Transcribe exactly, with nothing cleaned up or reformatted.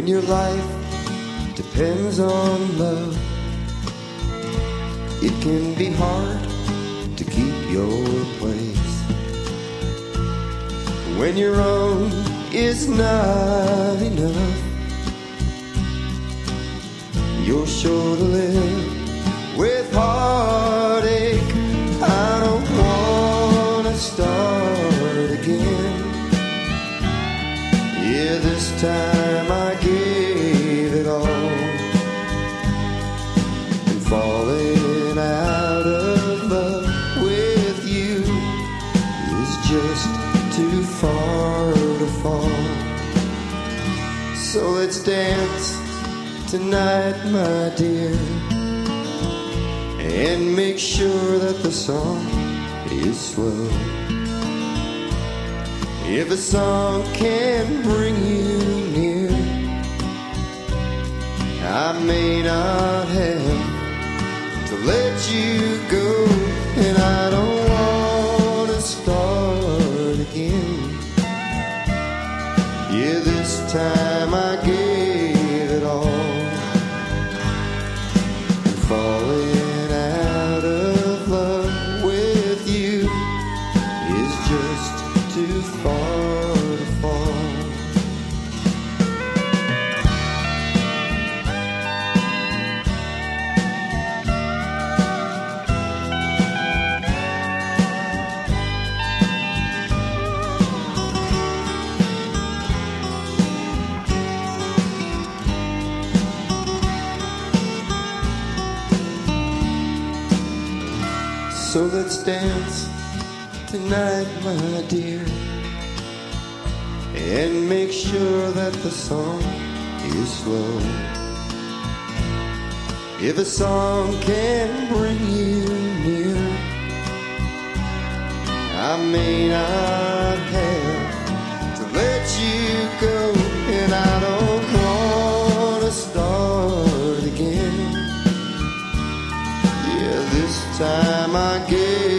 your life depends on love, it can be hard to keep your place. When your own is not enough, you're sure to live with heartache. I don't wanna start again. Yeah, this time I gave it all, and falling out of love with you is just too far to fall. So let's dance tonight, my dear, and make sure that the song is slow. If a song can bring you near, I may not have to let you go, and I don't want to start again. Yeah, this time I gave it all, and falling out of love with you is just too far to fall. So let's dance tonight, my dear, and make sure that the song is slow. If a song can bring you near, I may not have to let you go, and I don't want to start again. Yeah, this time I gave